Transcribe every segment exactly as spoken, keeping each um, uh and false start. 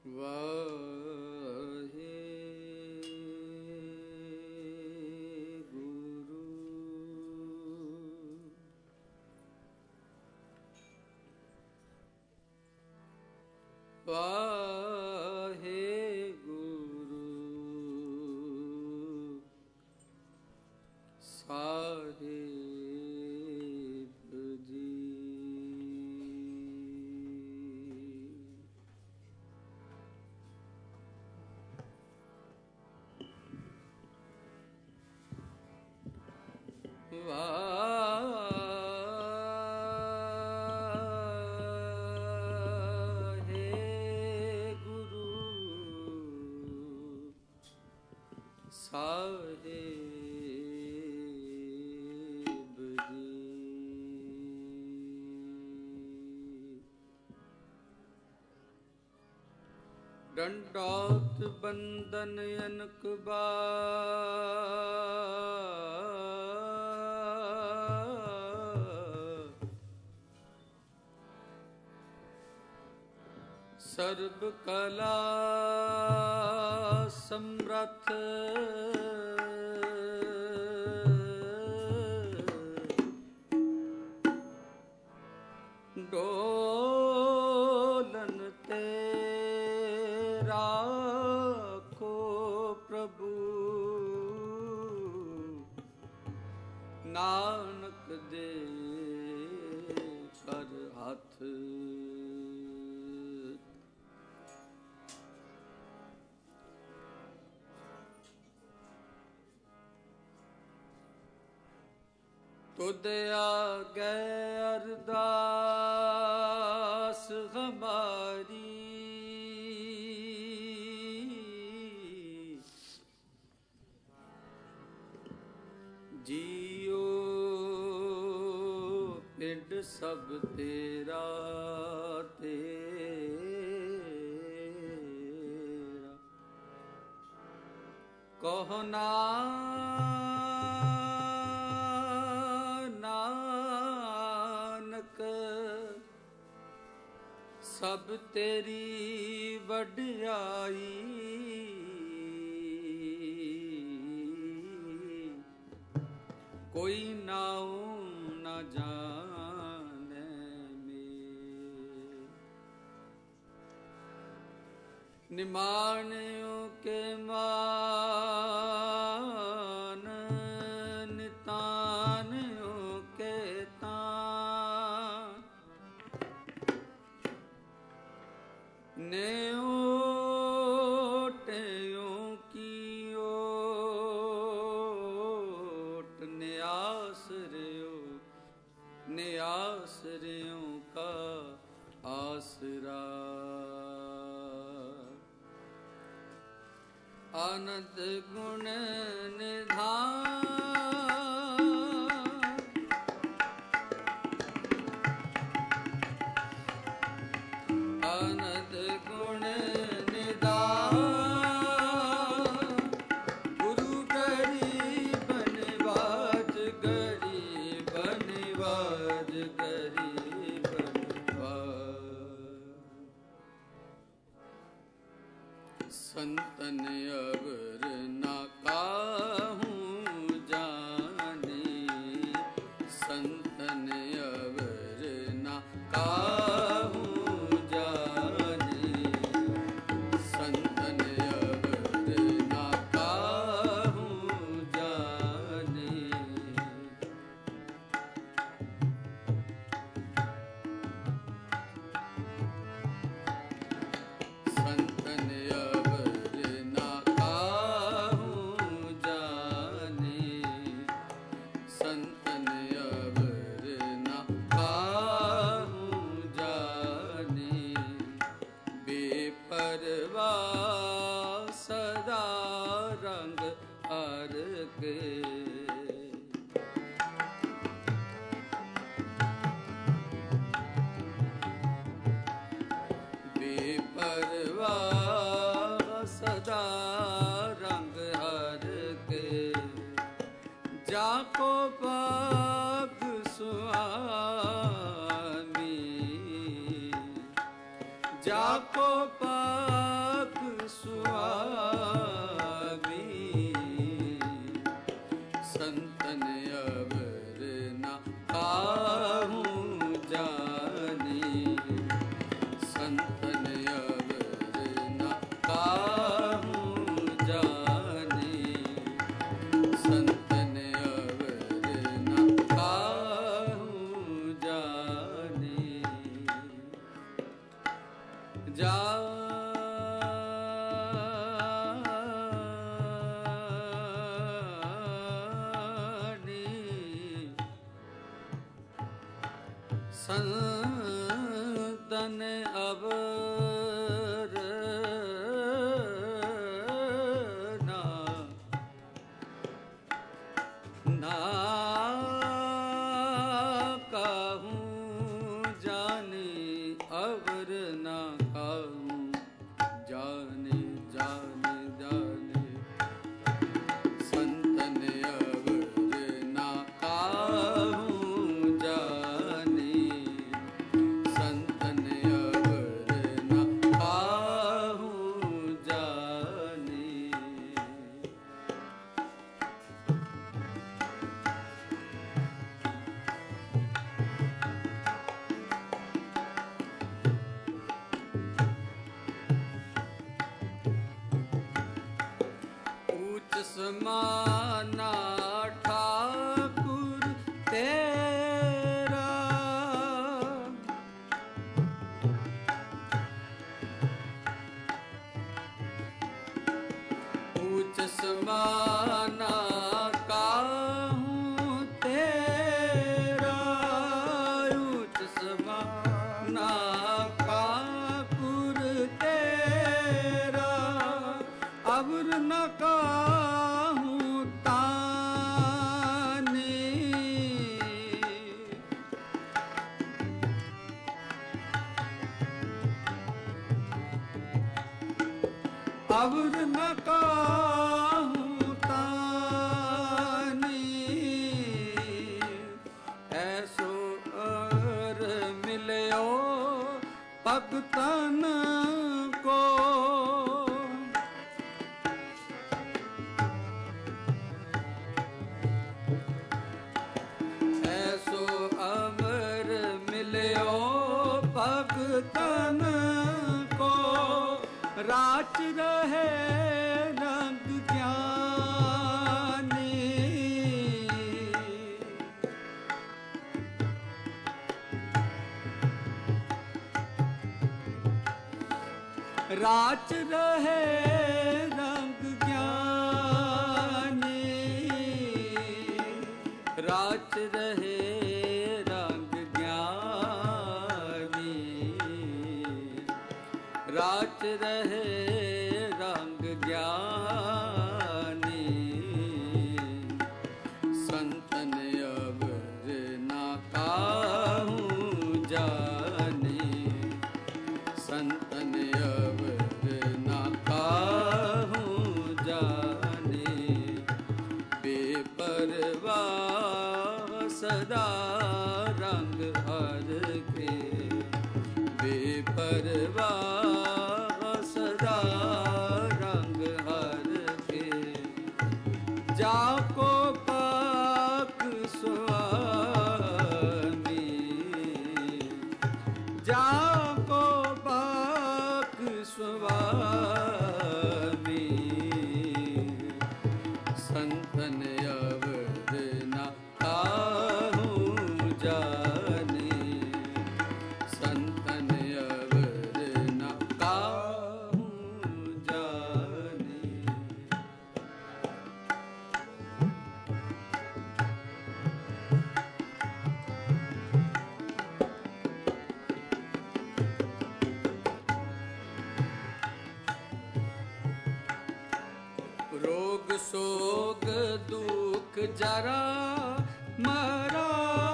वाहे गुरु वाहे गुरु साहिब जी। वाहे गुरु साहिब जी। दंडौत बंदन अनक सर्ब कला समर्थ डोलन ते राखो प्रभु नानक दे कर हाथ। तुद आगे अरदास हमारी जियो पिंड सब तेरा तेरा कहो ना नानक सब तेरी वड्याई कोई नाऊ न जाने में। निमानियों के मान नितानियों के तान नेओटेयों की ओट न्यासरियों न्यासरियों का आसरा। आनंद गुण निधान आनंद गुण निधान गुरु गरीब निवाज गरीब निवाज गरीब निवाज। संतन अवर ना काहूँ जाने संतन अवर ना काहूँ जाने संतन अवर ना काहूँ जाने। संतन अवर ना काहूँ जाने संतन अवर ना काहूँ जाने। बेपरवाह सदा रंग हर के बेपरवाह सदा रंग हर के जाको पाग सुआमी जाको पाग संतन अवर ना ना कहूँ जाने अवर ना कहूँ जाने जाने जाने संतन अवर ना कहूँ जाने संतन अवर ना कहूँ जाने ऊंच समाना ठाकुर तेरा ऊंच समाना काहूँ तेरा ऊंच समाना काकुर तेरा अवर न काहूँ ताने अवर न काहूँ ताने ऐसो अर मिलयो भगतन को ऐसो अमर मिलयो भगतन को राच रहे रंग ज्ञानी राच रहे रंग ज्ञानी राच रहे रंग ज्ञानी राच रहे रंग ज्ञानी संतन अवर ना काहूँ जाने संतन अवर ना काहूँ जाने बेपरवाह सदा रंग हर के बेपरवाह सदा रंग हर के जाको पाक स्वामी जाको पाक स्वामी संतन अवर ना काहूँ जाने संतन अवर ना काहूँ जाने रोग शोक दुख जरा मरा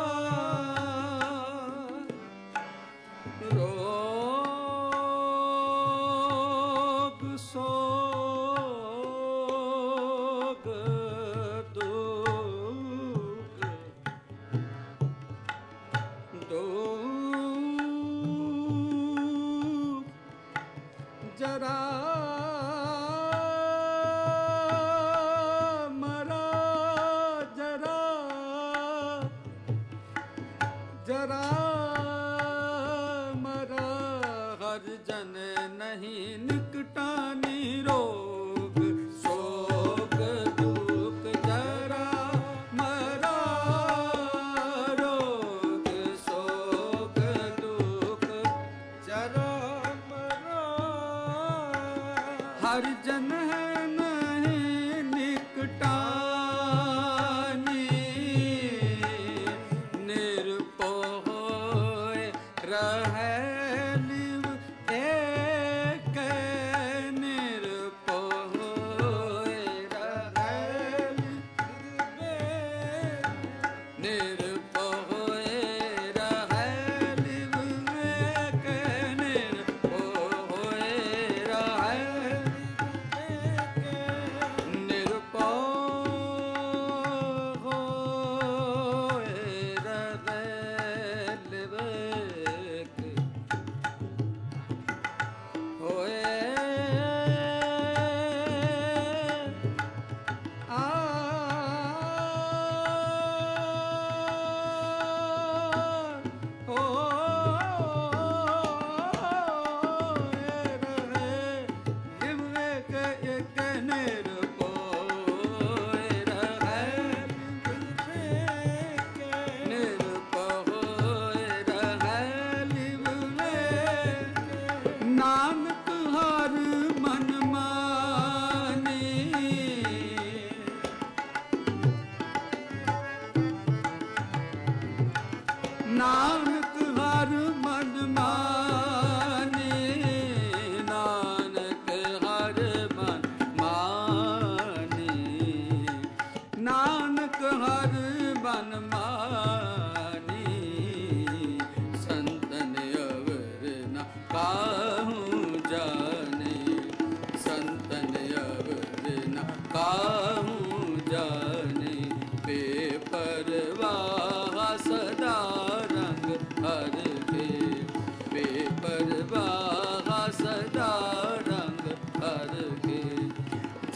रोग शोक दुख दुख जरा जरा मरा हर जन नहीं निकटानी रोग शोक दुख जरा मरा रोग शोक दुख जरा मरा हर जन है नहीं निकटानी निरपोह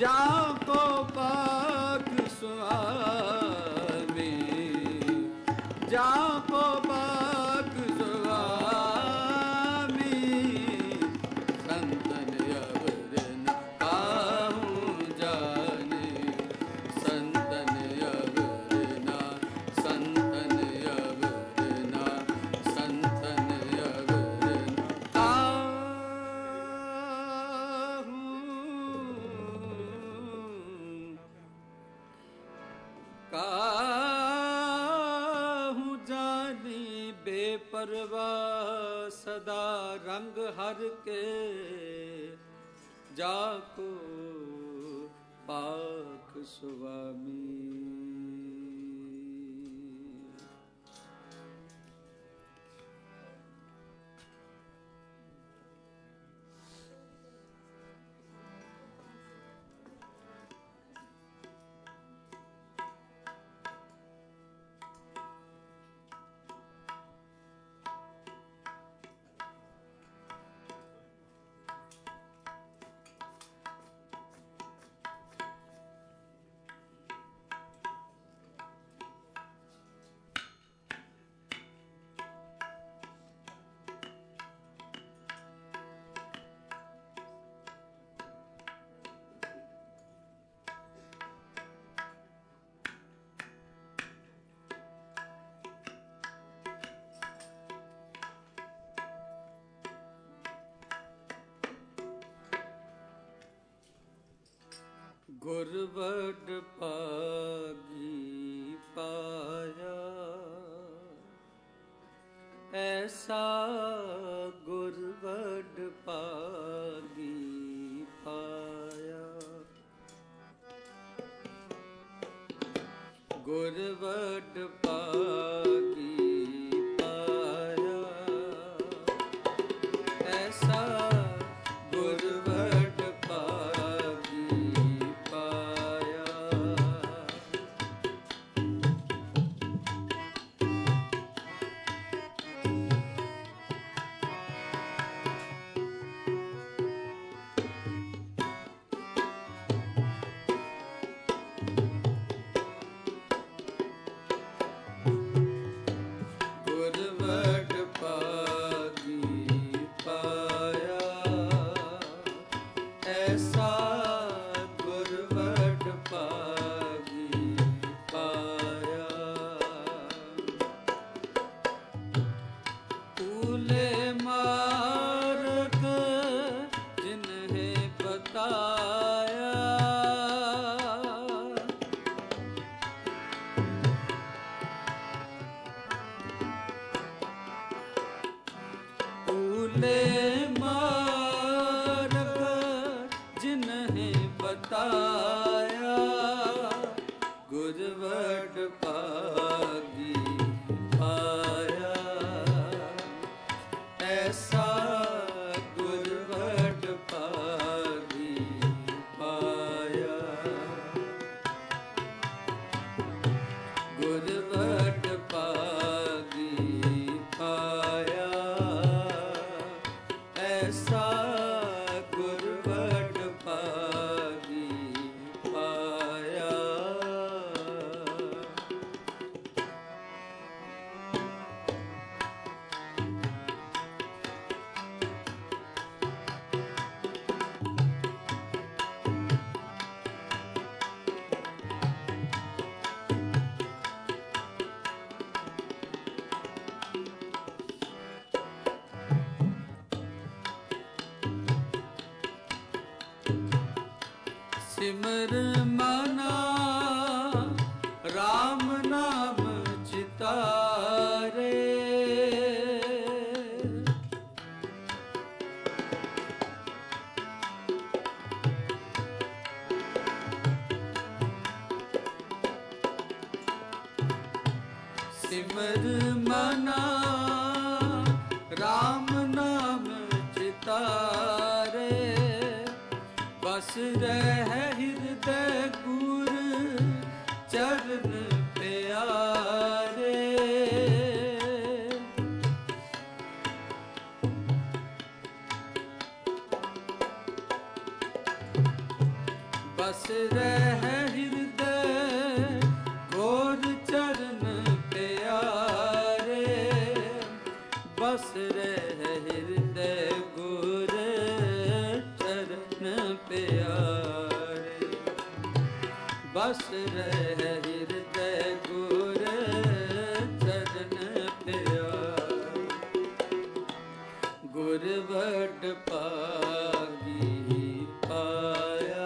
जाको पाक स्वामी, जाको पाक स्वामी, संतन अवर न काहूँ जाने, संतन अवर न, संतन अवर न, संतन अवर न काहूँ जानी बेपरवाह सदा रंग हर के, जाको पाक स्वामी। गुरबड पागी पाया, ऐसा गुरबड पागी पाया, गुरबड पागी पाया, ऐसा गुरबड सिमर मना राम नाम चितारे, सिमर मना राम नाम चितारे, बस रह हृदय गुर चरण प्यारे। बस रह हृदय गोर चरण प्यारे, बस रह हृदय गोर चरण प्यारे, बस रह हृदय गोर चरण प्यारे। गुर बड़ पागी पाया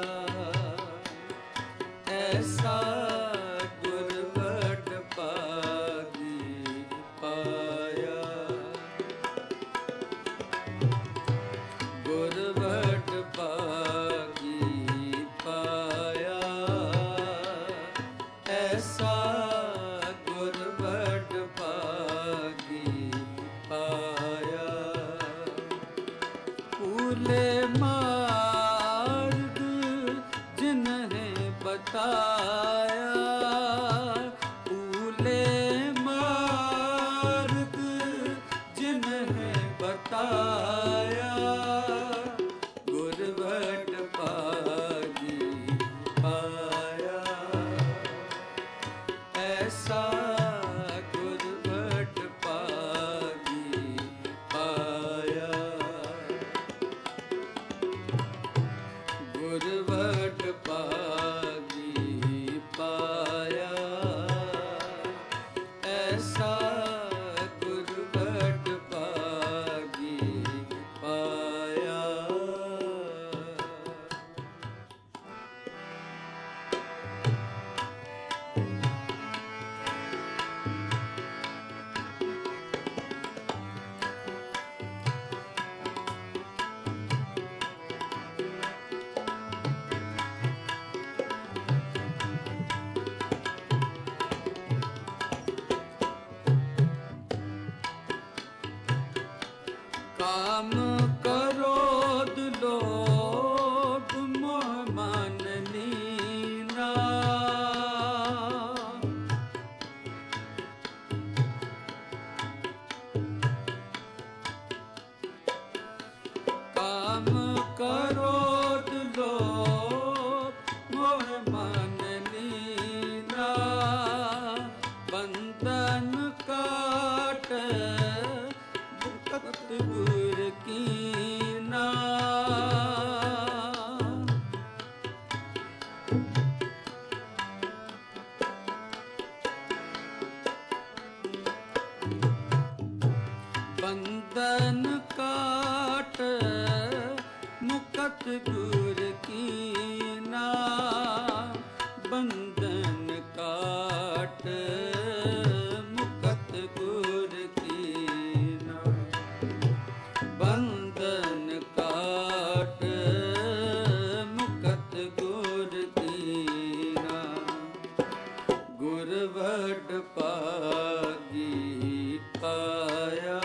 ऐसा, गुर बड़ पागी पाया, गुर बड़ पागी पाया ऐसा, गुर बड़ पागी पाया। फूले मार्ग जिन्हें बताया, फूले मार्ग जिन्हें बताया, गुर बड़ पागी पाया ऐसा, गुर बड़ पागी पाया, गुर बड़ पागी पाया ऐसा, गुर बड़ पागी पाया। काम क्रोध लोभ मोह मान लीना, काम क्रोध लोभ मोह मान लीना, बंधन काट गुर कीना, बंधन काट मुकत गुर कीना, बंधन काट मुकत गुर कीना, बंधन काट मुकत गुर कीना, गुर बड़ पागी पाया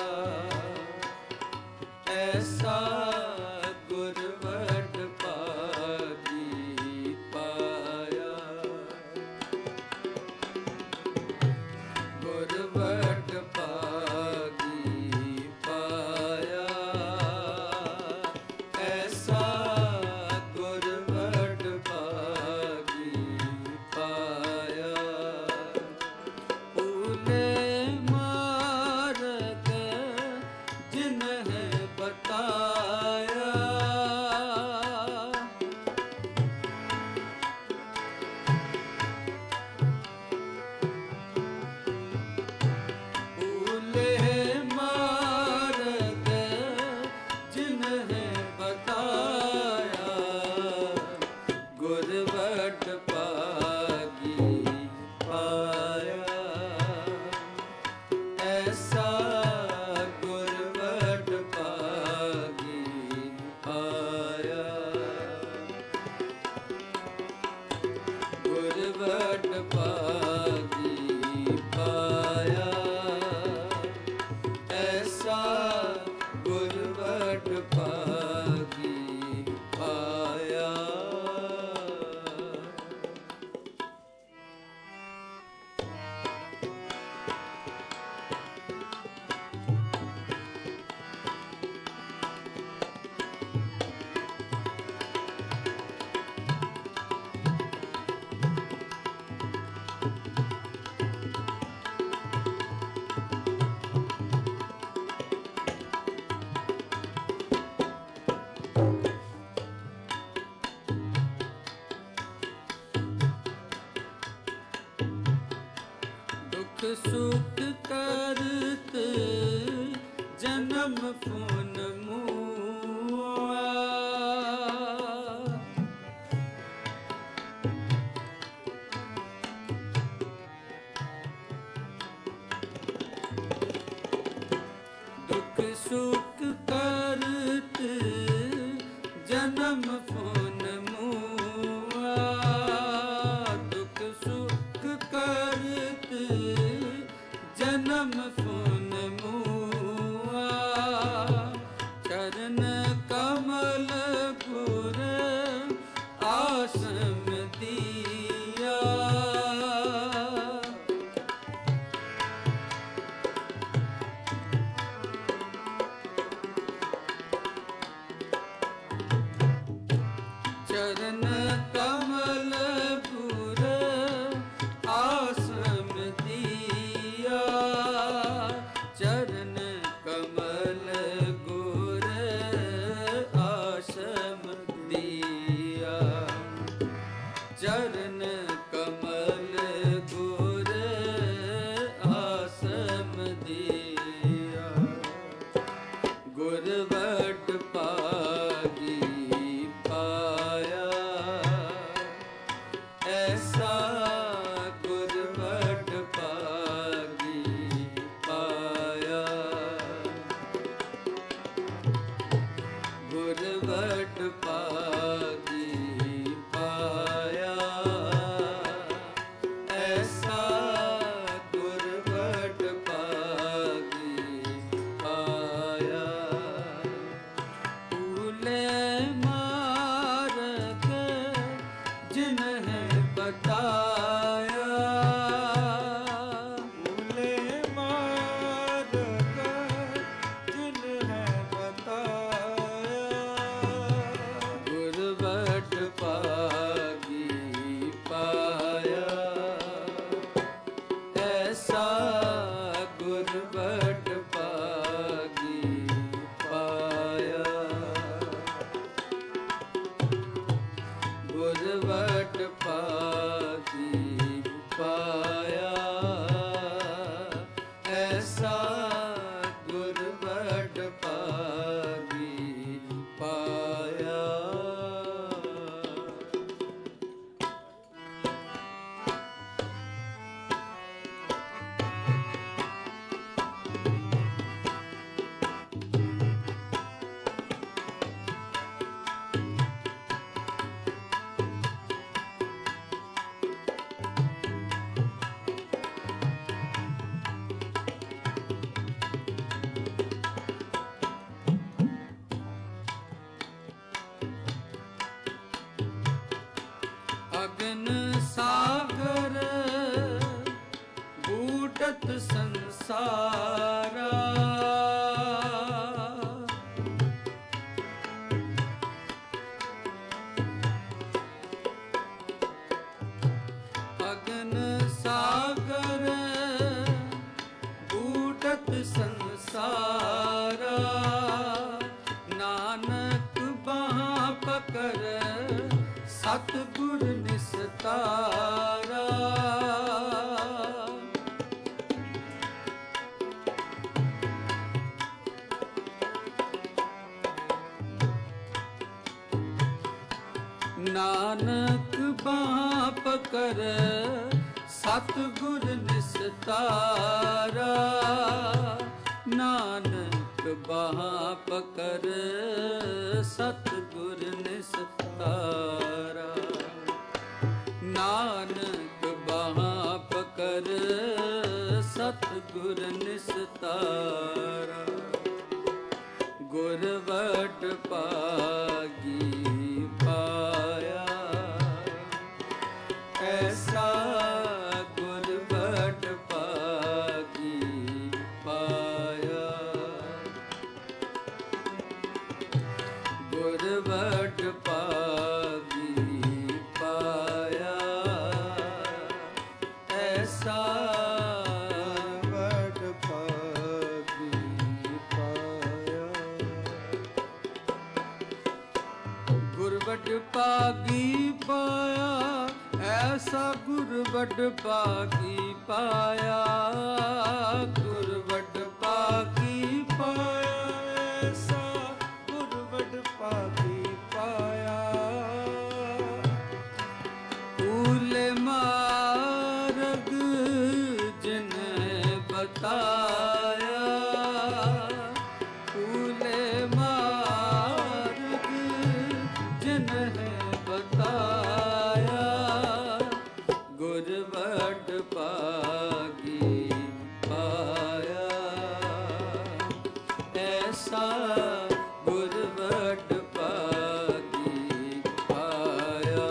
ऐसा, गुर बड़ पागी पाया। सुख करत जन्म पुन मुआ। दुख सुख करत जन्म पुन मुआ। दुख सुख करत जन्म पुन मुआ। चरण कमल गुर आसम दिया। चरण कमल गुर आसम दिया। चरण कमल गुर आसम दिया। चरण कमल गुर आसम दिया। गुर वड पागी पाया। ऐसा गुर वड पागी पाया। गुर वड पागी पाया। ऐसा गुर वड पागी पाया। भूले मार्ग जिन्हें बताया। भूले मार्ग जिन्हें बताया। गुर वड पागी पाया। ऐसा गुर वड पागी पाया। गुर वड पागी पाया। ऐसा गुर वड पागी पाया। अगन सागर बूटत संसारा। अगन सागर बूटत संसारा। नानक बाँ पकर सतगुर निस्तारा। नानक बाँ पकर सतगुर निस्तारा। नानक बाँ पकर सतगुर निस्तारा। नानक बाँ पकर सतगुर निस्तारा। गुर वड पागी पाया। ऐसा गुर वड पागी पाया। गुर वड पागी पाया। ऐसा वड पागी पाया। गुर वड पागी पाया। ऐसा गुर बड़ पाकी पाया, गुर बड़ पाकी पाया, ऐसा गुर बड़ पाकी पाया। फूले मार्ग जिन्हें बताया, फूले मार्ग जिन्हें बताया, गुर बड़ पागी पाया। ऐसा गुर बड़ पागी पाया,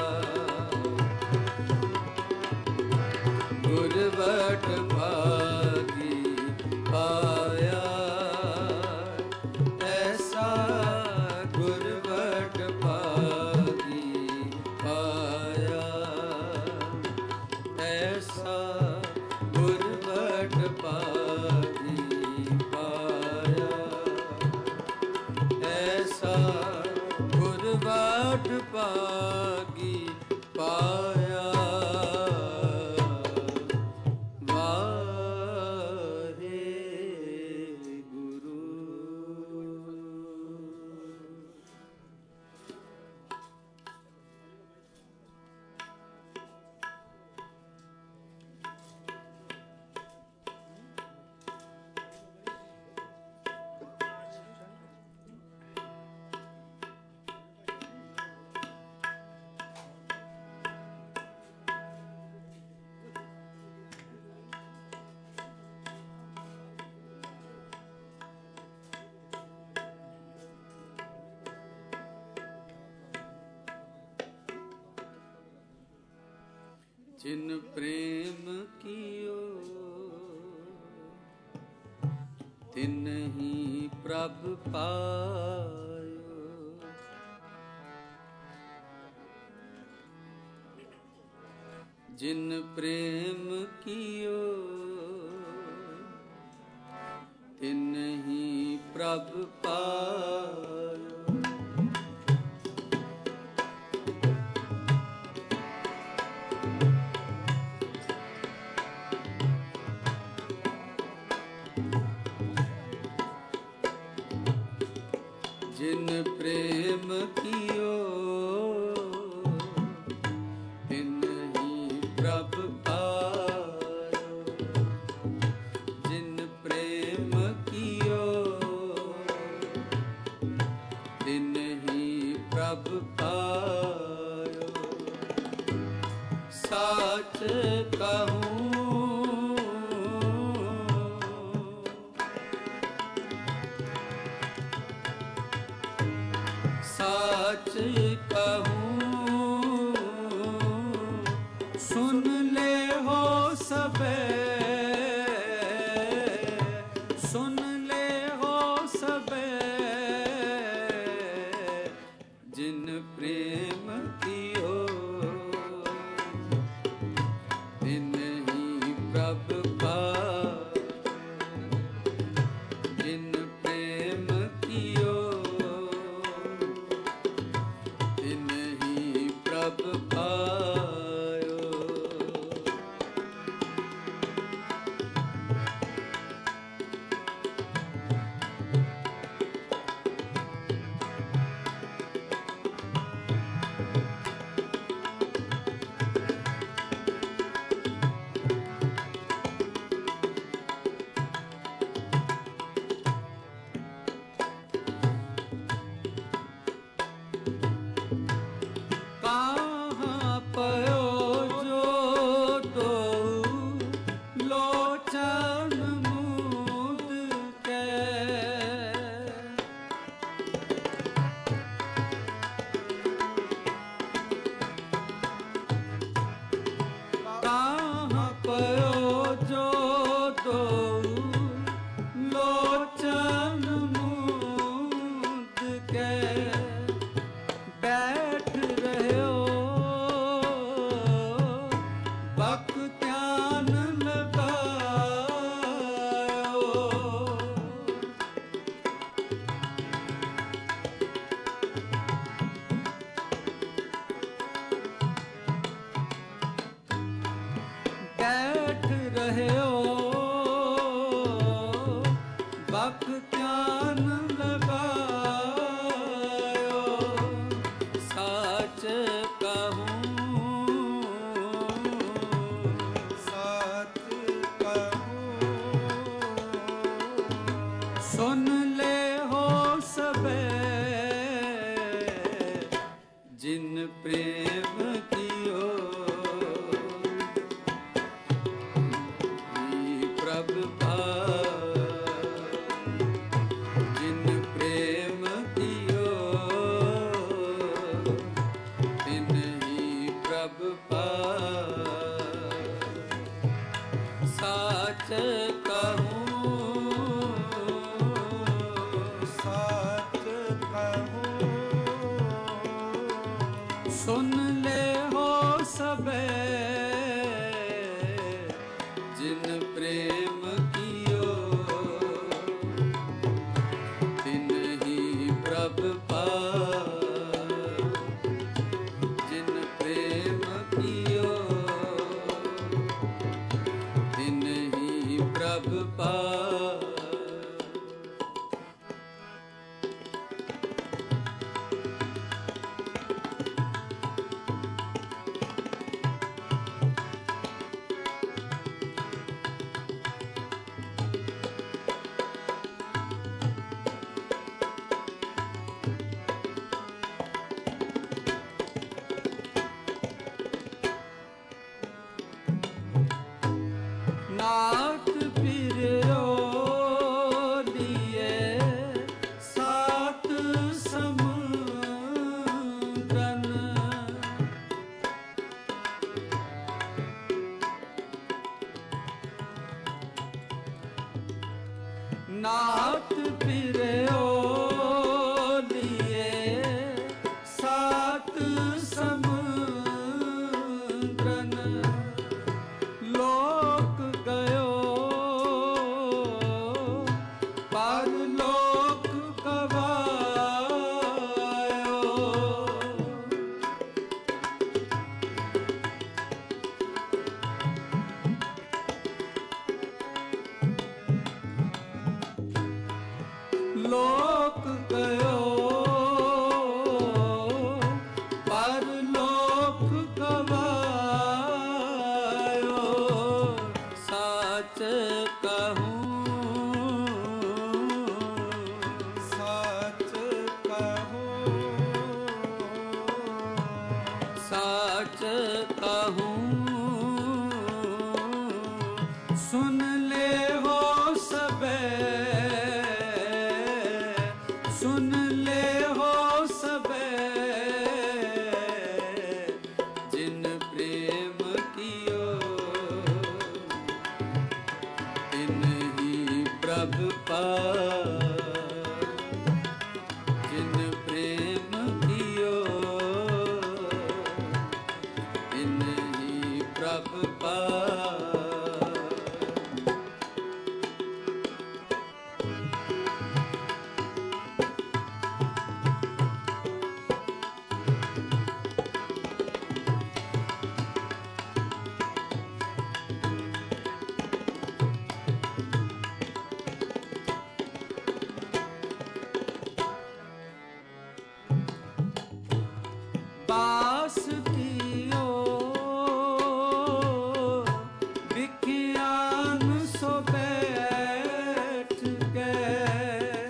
गुर बड़ पागी पाया। ऐसा गुर बड़ पागी पाया, ऐसा गुर बड़ पागी पाया, ऐसा गुर बड़ पागी पाया। वाहे गुरु। जिन प्रेम कियो तिन ही प्रभ पायो, जिन प्रेम कियो तिन ही प्रभ पायो। जिन प्रेम कियो तिन ही प्रभ पायो, जिन प्रेम कियो तिन ही प्रभ पायो। साच कहूँ साच कहूँ सुन ले हो सबे, सुन ले हो सबे, जिन प्रेम कियो तिन ही प्रभ पायो, जिन प्रेम कियो तिन ही प्रभ पायो। कहाँ पर साच कहूँ साच कहूँ सुन ले हो सबे जिन प्रेम कियो प्रभु जिन प्रेम कियो तिन ही प्रभु साच कहूँ साच कहूँ सुन ले हो सबे जिन प्रेम कियो तिन ही प्रभु जिन प्रेम कियो तिन ही प्रभु नाथ फिरो लिए सात समुद्रन नाथ फिरो लिए सात समुद्रन लोक गयो परलोक गवायो लोक गयो परलोक गवायो साच कहूँ साच कहूँ साच कहूँ सुन ले हो सबे सुन ले हो सबे जिन प्रेम कियो तिन ही प्रभु जिन प्रेम कियो तिन ही प्रभु बास कियो विज्ञान सो बैठ गए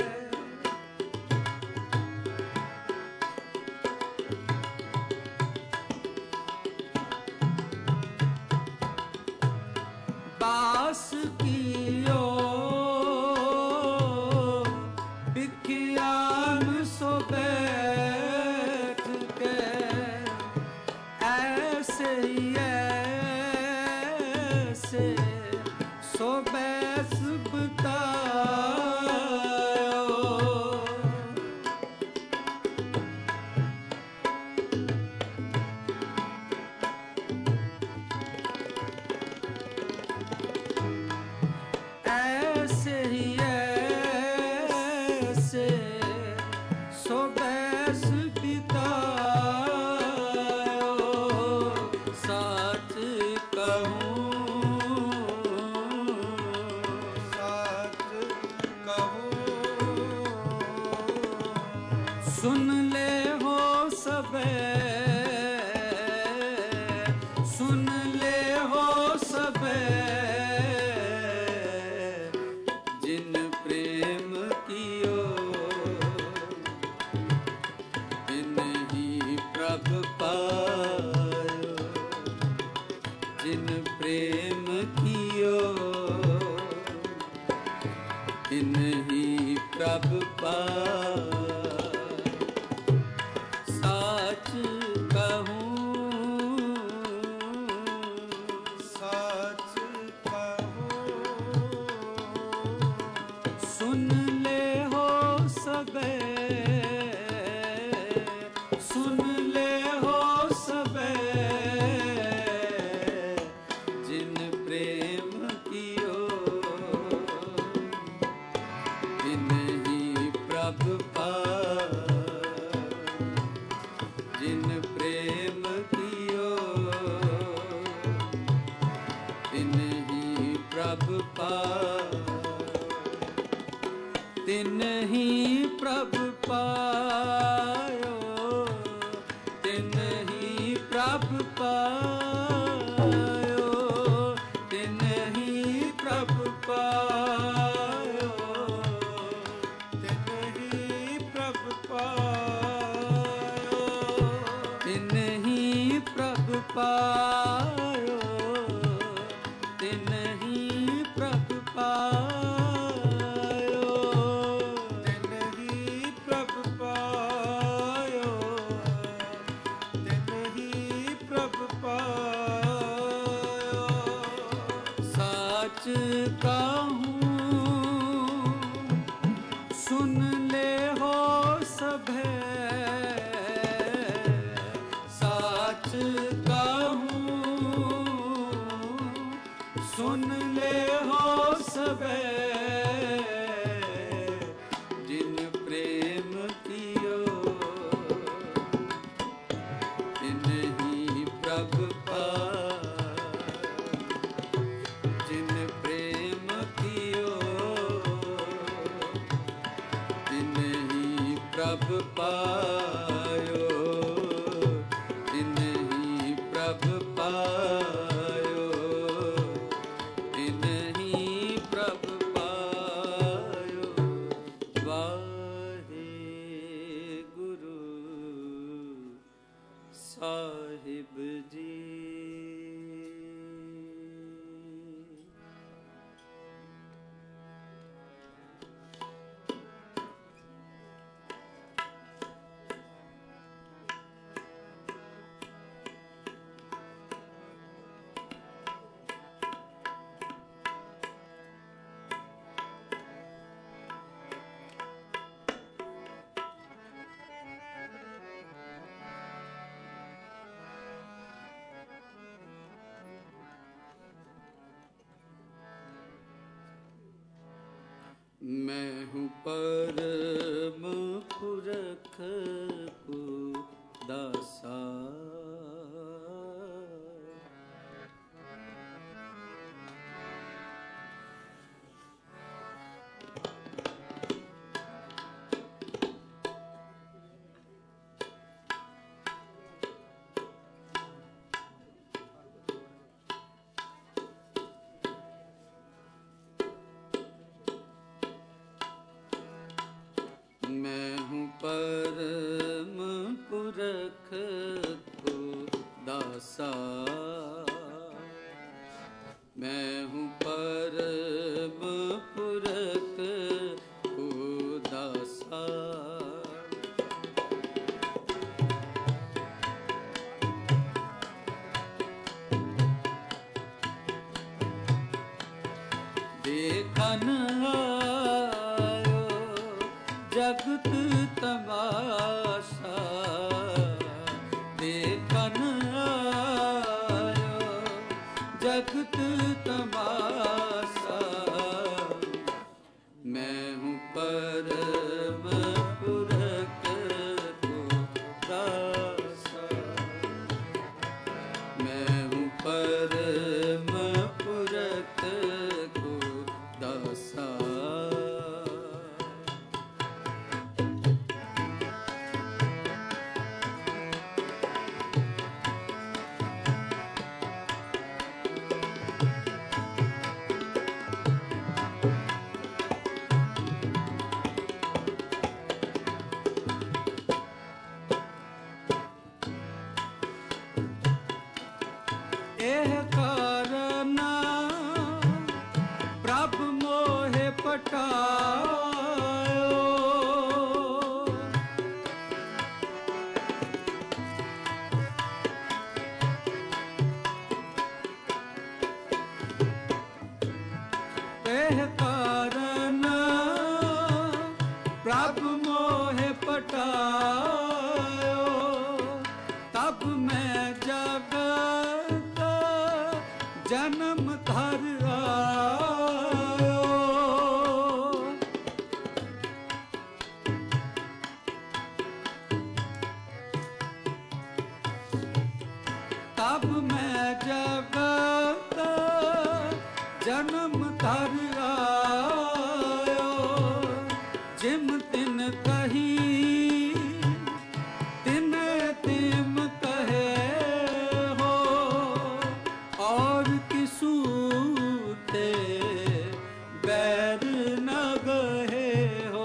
बास कियो विज्ञान सो बैठ के ऐसे ही ऐसे सो बैस बतायो ऐसे ही ऐसे सो बैस बितायो साच कहूँ साच कहूँ सुन ले हो सबे प्रभ पायो, जिन प्रेम कियो तिन्हि प्रभ पायो। साच कहूँ साच कहूँ सुन ले हो सबे, सुन ले हो सबे, जिन प्रेम कियो तिन्हि प्रभ पायो, जिन प्रेम कियो तिन्हि प्रभ पायो, तिन्हि प्रभ पायो, तिन्हि प्रभ पायो, तिन्हि प्रभ पायो, तिन्हि प्रभ पायो, तिन्हि प्रभ पायो, तिन्हि प्रभ पायो, तिन्हि प्रभ पायो, तिन्हि प्रभ पायो। साच कहूँ सुन ले हो सभे, साच कहूँ सुन ले हो सबे, जिन प्रेम कियो तिन्हि प्रभ पायो, जिन प्रेम कियो तिन्हि प्रभ पायो, तिन्हि प्रभ पायो, तिन्हि प्रभ पायो। वाहे गुरु साहिब जी। मैं हूँ परम पुरख को दासा, मैं हूँ परम पुरख को दासा, मैं हूँ परम पुरख को दासा। देखन आयो जगत तमाशा, देखन आयो जगत तमाशा। मैं हूँ परम पुरख को दासा, मैं हूँ परम पुरख को दासा। एह कारण प्रभु मोहे पटायो। एह कारण प्रभु मोहे पटायो। तब मैं जगत जन्म धर आयो। तब मैं जगत जन्म धर आयो। जिम तिन कही तिन तिम कहे हो। और किसू ते बैर न गहे हो।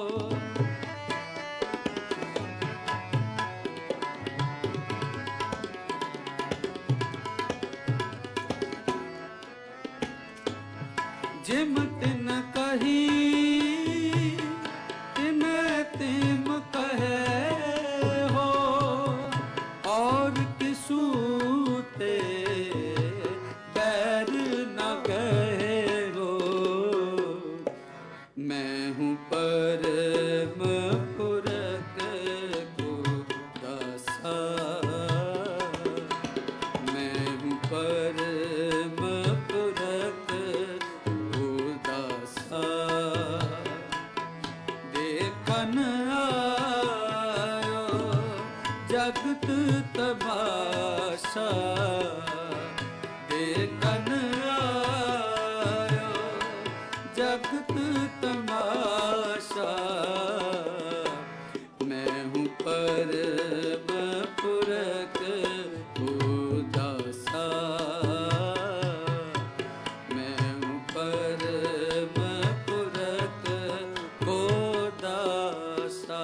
जिम तिन कही तिन तिम कहे हो। और किसू ते बैर न गहे हो। मैं हूँ परम पुरख को दासा। मैं हूँ परम पुरख को दासा। देखन आयो जगत तमाशा। देखन आयो जगत तमाशा। मैं हूँ परम पुरख को दासा। मैं हूँ परम पुरख को दासा।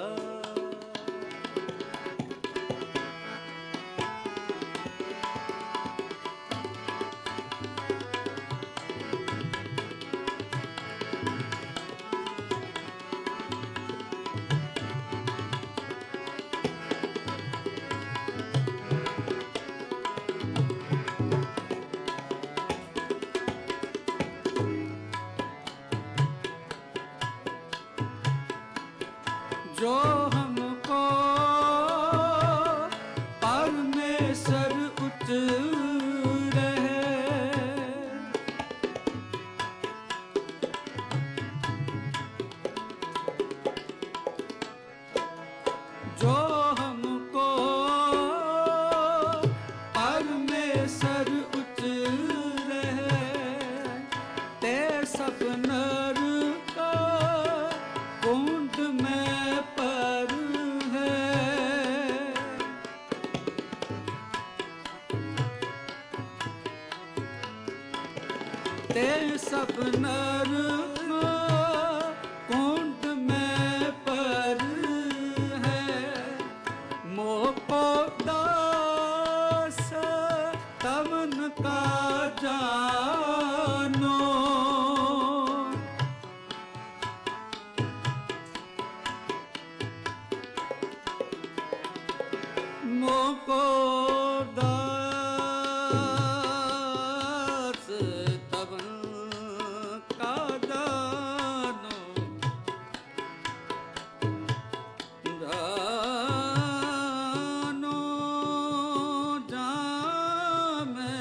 जो हमको परमेश्वर उतरे। जो हमको परमेश्वर उतरे। ते सब नर का कुंड में पर है। ते सब नर कुंड में पर है। मोको दास तमन का जानो। मोको दास तमन का जानो। जानो जामे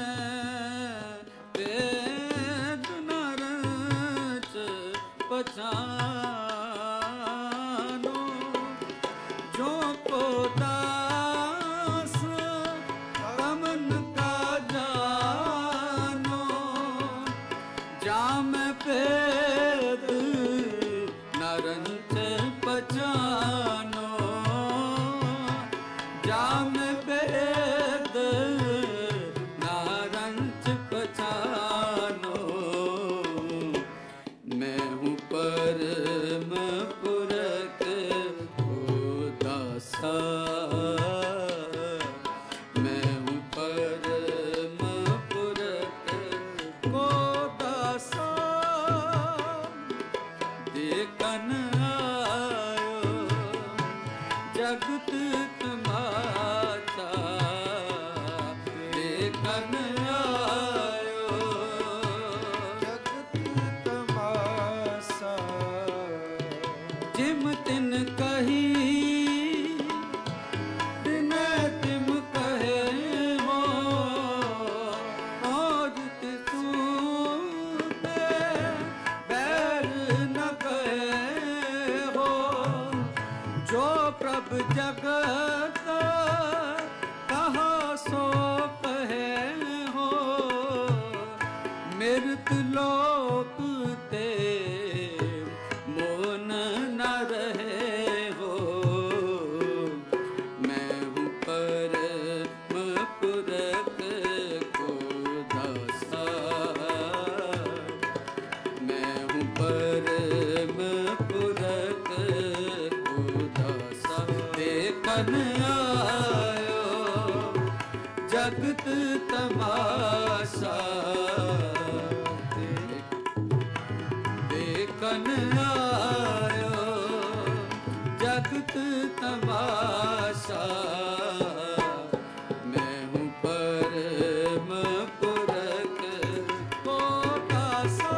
वेद न रच पहचानो। जो को दास ਜਗਤ ਤਮਾਸ਼ਾ ਦੇਖਣ ਆਇਓ ਜਗਤ ਤਮਾਸ਼ਾ ਮੈਂ ਹੂੰ ਪਰਮ ਪੁਰਖ ਕੋ ਦਾਸਾ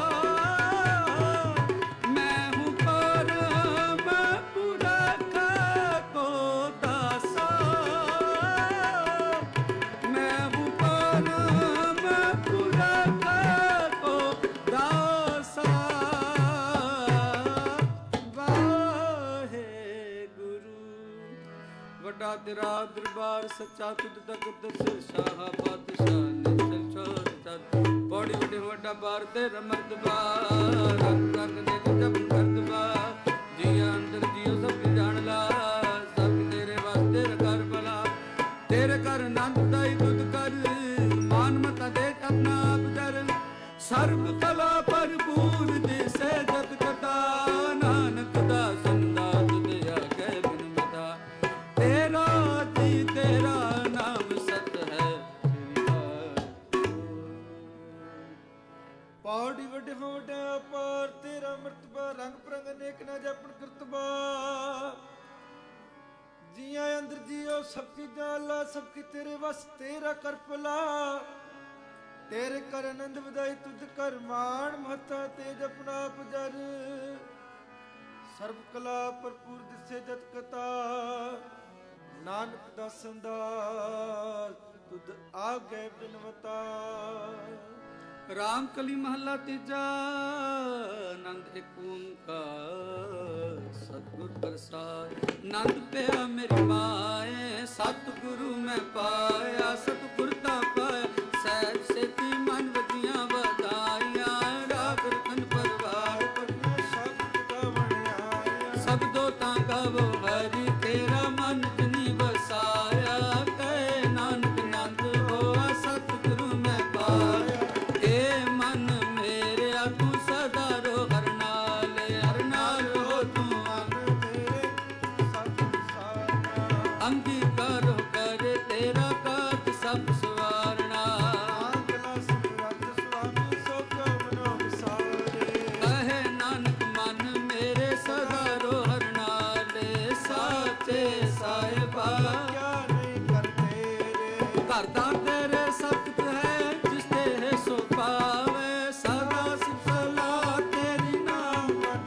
ਮੈਂ ਹੂੰ ਪਰਮ ਪੁਰਖ ਕੋ ਦਾਸਾ ਮੈਂ ਹੂੰ ਪਰਮ ਪੁਰਖ ਕੋ ਦਾਸਾ ਵੱਡਾ ਤੇਰਾ ਦਰਬਾਰ ਸੱਚਾ ਤੁਧ ਤਖਤ ਸਿਰ ਸ਼ਾਹ ਪਾਤਸ਼ਾਹ ਨਿਸ਼ਚਲ ਛੋੜ ਚਤ ਬੜੀ ਵੱਡੇ ਵੱਡਾ ਬਾਰ ਤੇ ਰਮਰਤਬਾ ਰੰਗ ਰੰਗ ਦੇ ਜਪ ਕਰਤਬਾ ਜੀਆਂ ਅੰਦਰ ਜੀਓ ਸਭ ਜਾਣ ਲਾ ਸਭ ਤੇਰੇ ਵਾਸਤੇ ਕਰ ਬਲਾ ਤੇਰੇ ਕਰ ਨੰਦ ਦਾਈ ਦੁੱਧ ਕਰ ਮਾਨ ਮਤਾ ਦੇ ਆਪਣਾ ਆਪ ਦਰ ਸਰਬ ਕਲਾ ਭਰਪੂਰ ਜਿਸੇ ਜਗ ਕਤਾ ਨਾਨਕ ਦਾ ਸੰਦਾ ਤੁਧ ਆਗੇ ਬਿਨ ਮਤਾ ਤੇਰਾ ਜੀ ਤੇਰਾ ਨਾਮ ਸਤ ਹੈ ਪੌੜੀ ਵੱਡੇ ਵੱਡਾ ਅਪਾਰ ਤੇਰਾ ਮਰਤਬਾ ਰੰਗ ਪ੍ਰੰਗ ਅਨੇਕ ਨਾ ਜਪਨ ਕਰਤਬਾ ਜੀਆਂ ਅੰਦਰ ਜੀਓ ਸਭ ਚੀਜ਼ਾਂ ਅੱਲਾ ਸਭ ਕੀ ਤੇਰੇ ਵਸ ਤੇਰਾ ਕਰ ਭਲਾ ਤੇਰੇ ਕਰ ਆਨੰਦ ਵਧਾਈ ਤੁਧ ਕਰ ਮਾਣ ਮਹਤਾ ਤੇਜ ਆਪਣਾ ਆਪ ਜਰ ਸਰਬ ਕਲਾ ਭਰਪੂਰ ਦਿਸੇ ਜਤ ਕਤਾ ਨਾਨਕ ਦਾ ਸੰਦਾ ਤੁਧ ਆਗੇ ਬਿਨਵਤਾ ਰਾਮ ਕਲੀ ਮਹੱਲਾ ਤੀਜਾ ਆਨੰਦ ਇੱਕ ਓੰਕਾਰ ਸਤਿਗੁਰ ਪ੍ਰਸਾਦ ਆਨੰਦ ਪਿਆ ਮੇਰੀ ਮਾਏ ਸਤਿਗੁਰੂ ਮੈਂ ਪਾਇਆ ਸਤਿਗੁਰ ਦਾ ਪਾਇਆ ਸਹਿਜ ਸੇਤੀ ਮਨ ਵਧੀਆਂ ਵਧਾਈਆਂ ਰਾਗ ਰਤਨ ਪਰਵਾਰ ਪਰਮੇ ਸ਼ਬਦ ਗਾਵਣ ਆਇਆ ਸਬਦੋ ਤਾਂ ਗਾਵੋ ਹਰੀ ਤੇਰਾ ਮਨ ਜਿਨੀ ਵਸਾਇਆ ਕਹੇ ਨਾਨਕ ਆਨੰਦ ਹੋਆ ਸਤਿਗੁਰੂ ਮੈਂ ਪਾਇਆ ਏ ਮਨ ਮੇਰਿਆ ਤੂੰ ਸਦਾ ਰੋ ਹਰ ਨਾਲ ਹਰ ਨਾਲ ਹੋ ਤੂੰ ਮਨ ਮੇਰੇ ਸਤ ਸਾਰਨਾ ਅੰਗੀਕਾਰ ਕਰ ਤੇਰਾ ਕਾਤ ਸਭ ਸਵਾਰਣਾ ਆਗਲਾ ਸੁਰਤ ਸੁਆਮੀ ਸੋ ਕੋ ਮਨੋ ਵਿਸਾਰੇ ਕਹੇ ਨਾਨਕ ਮਨ ਮੇਰੇ ਸਦਾ ਰੋ ਹਰ ਨਾਲ ਸਾਚੇ ਸਾਹਿਬਾ ਕਿਆ ਨਹੀਂ ਕਰਤੇ ਰੇ ਘਰ ਦਾ ਤੇਰੇ ਸਖਤ ਹੈ ਜਿਸ ਤੇ ਸੋ ਪਾਵੇ ਸਦਾ ਸਿਫਲਾ ਤੇਰੀ ਨਾਮ ਮਨ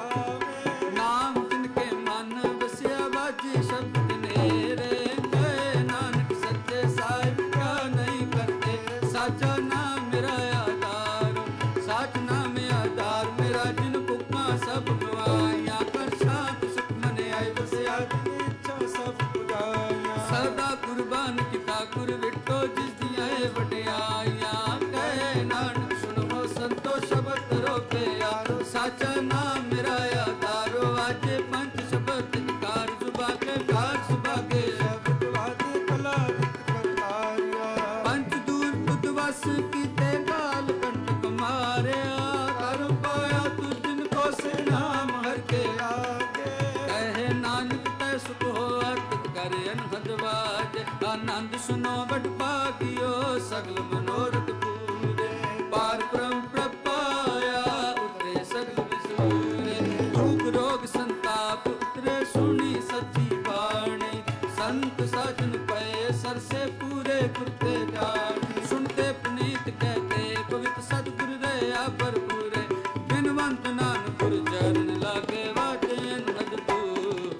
ਵਸਾਵੇ ਨਾਮ ਤਿਨ ਕੇ ਮਨ ਵਸਿਆ ਵਾਜੀ ਸ਼ਬਦ ਨੇਰੇ ਕਹੇ ਨਾਨਕ ਸੱਚੇ ਸਾਹਿਬ ਕਿਆ ਨਹੀਂ ਕਰਤੇ ਸਾਚਾ ਨਾਮ ਮੇਰਾ ਆਧਾਰ ਸਾਚ ਨਾਮ ਆਧਾਰ ਮੇਰਾ ਜਿਨ ਭੁੱਖਾਂ ਸਭ ਗਵਾਈਆਂ ਕਰ ਸ਼ਾਂਤ ਸੁਖ ਮਨ ਆਏ ਵਸਿਆ ਜਿਨੀ ਇੱਛਾ ਸਭ ਪੁਜਾਇਆ ਸਦਾ ਕੁਰਬਾਨ ਕੀਤਾ ਗੁਰ ਵਿਟੋ ਜਿਸ ਦੀਆਂ ਇਹ ਵਡਿਆਈਆਂ ਕਹੇ ਨਾਨਕ ਸੁਣੋ ਸੰਤੋ ਸ਼ਬਦ ਕਰੋ ਪਿਆਰੋ ਸਾਚਾ ਨਾਮ ਮੇਰਾ ਆਧਾਰੋ ਆਜੇ ਪੰਜ ਸ਼ਬਦ ਕਾਰ ਸੁਭਾ ਕੇ ਕਾਰ ਸੁਭਾ ਕੇ ਸ਼ਬਦ ਵਾਦੀ ਕਲਾ ਰਿਤ ਕਰਤਾਰਿਆ ਪੰਜ ਦੂਰ ਤੁਧ ਵਸ ਕੀਤੇ ਕਾਲ ਕੰਟਕ ਮਾਰਿਆ ਕਰ ਪਾਇਆ ਤੁ ਜਿਨ ਕੋ ਸੇ ਨਾਮ ਹਰ ਕੇ ਆਗੇ ਕਹੇ ਨਾਨਕ ਤੈ ਸੁਖ ਹੋਆ ਤਿਤ ਕਰ ਅਨਹਦ ਬਾਜ ਆਨੰਦ ਸੁਨੋ ਵਡ ਭਾਗਿਓ ਸਗਲ ਮਨੋਰਥ ਪੂਰੇ ਪਾਰ ਬ੍ਰਹਮ ਪ੍ਰਭ ਪਾਇਆ ਉਤਰੇ ਸਗਲ ਵਿਸੂਰੇ ਦੁਖ ਰੋਗ ਸੰਤਾਪ ਉਤਰੇ ਸੁਣੀ ਸੱਚੀ ਬਾਣੀ ਸੰਤ ਸਾਜਨ ਪਏ ਸਰਸੇ ਪੂਰੇ ਗੁਰਤੇ ਜਾਣ ਸੁਣਤੇ ਪੁਨੀਤ ਕਹਤੇ ਪਵਿੱਤ ਸਤਿਗੁਰ ਰਹਾ ਭਰਪੂਰੇ ਬਿਨਵੰਤ ਨਾਨਕ ਗੁਰ ਚਰਨ ਲਾਗੇ ਵਾਜੇ ਅਨਹਦ ਪੂਰ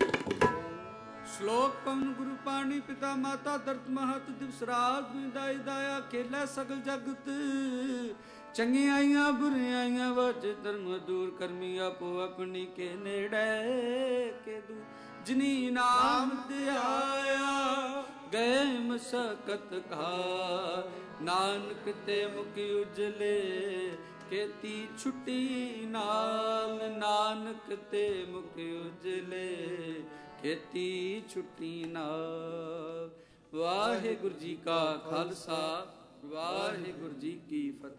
ਸ਼ਲੋਕ ਪਵਨ ਗੁਰੂ ਪਾਣੀ ਪਿਤਾ ਮਾਤਾ ਦਰਤ ਮਹਤ ਦਿਵਸ ਰਾਤ ਦਾਈ ਦਾਇਆ ਖੇਲਾ ਸਗਲ ਜਗਤ ਚੰਗਿਆਈਆਂ ਬੁਰਿਆਈਆਂ ਵਜ ਧਰਮ ਦੂਰ ਕਰਮੀ ਆਪੋ ਆਪਣੀ ਕੇ ਨੇੜੇ ਕੇ ਦੂ ਜਿਨੀ ਨਾਮ ਧਿਆਇਆ ਗਏ ਮਸਕਤ ਘਾ ਨਾਨਕ ਤੇ ਮੁਕਿ ਉਜਲੇ ਕੀਤੀ ਛੁੱਟੀ ਨਾਲ ਨਾਨਕ ਤੇ ਮੁਕਿ ਉਜਲੇ ਕੀਤੀ ਛੁੱਟੀ ਨਾਲ। ਵਾਹਿਗੁਰੂ ਜੀ ਕਾ ਖਾਲਸਾ ਵਾਹਿਗੁਰੂ ਜੀ ਕੀ ਫਤਿਹ।